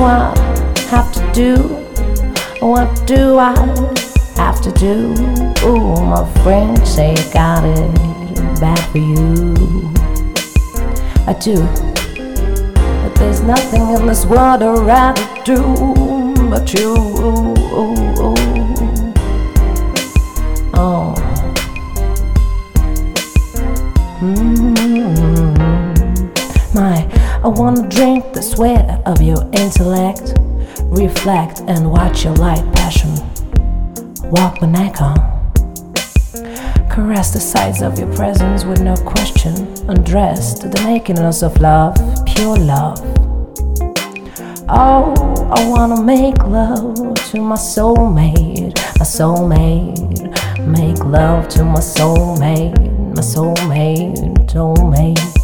I have to do? What do I have to do? Ooh, my friends say I got it bad for you. I do, but there's nothing in this world I'd rather do but you. Oh. I wanna drink the sweat of your intellect, reflect and watch your light passion walk my neck on. Caress the sides of your presence with no question, undress to the nakedness of love, pure love. Oh, I wanna make love to my soulmate, my soulmate. Make love to my soulmate, my soulmate, soulmate.